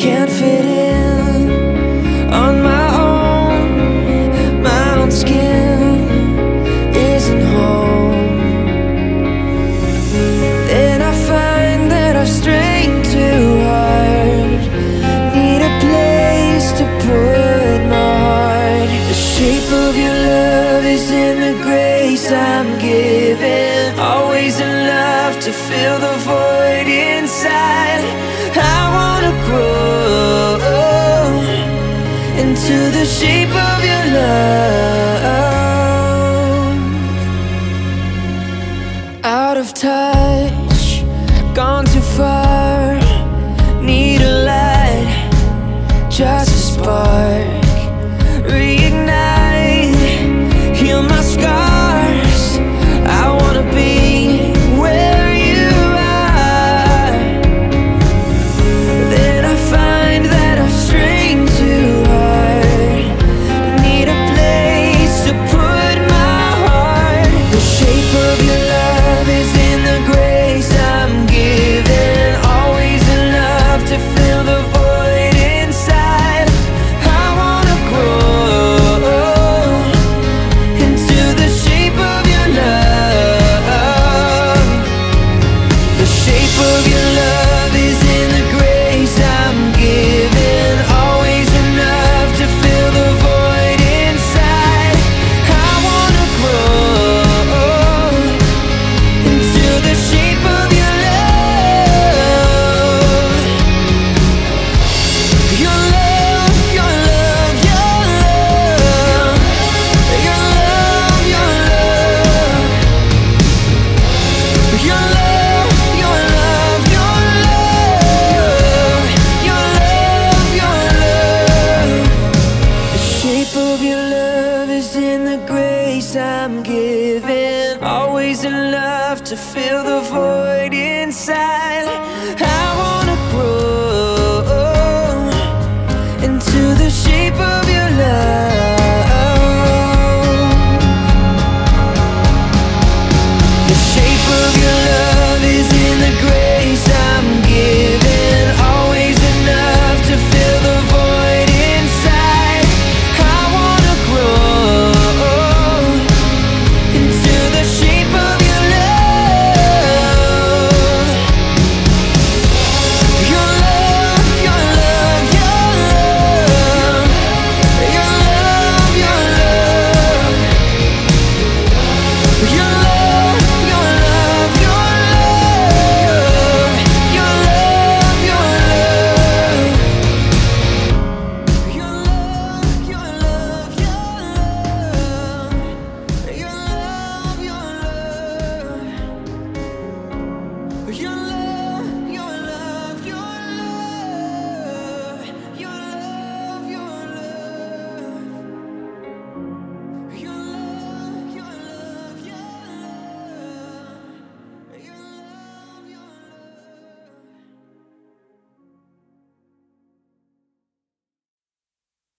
can't fit in on my own skin isn't home. Then I find that I've strained too hard, need a place to put my heart. The shape of your love is in the grace I'm given, always enough to fill the void inside. I wanna grow into the shape of your love. Out of touch, gone too far, need a light, just a spark, reignite, heal my scars. I wanna be where you are. Then I find that I've strained too hard, need a place to put my heart. The shape of your love is in the grace I'm given, always enough to fill the void inside. I wanna grow into the shape of your love, the shape of your love.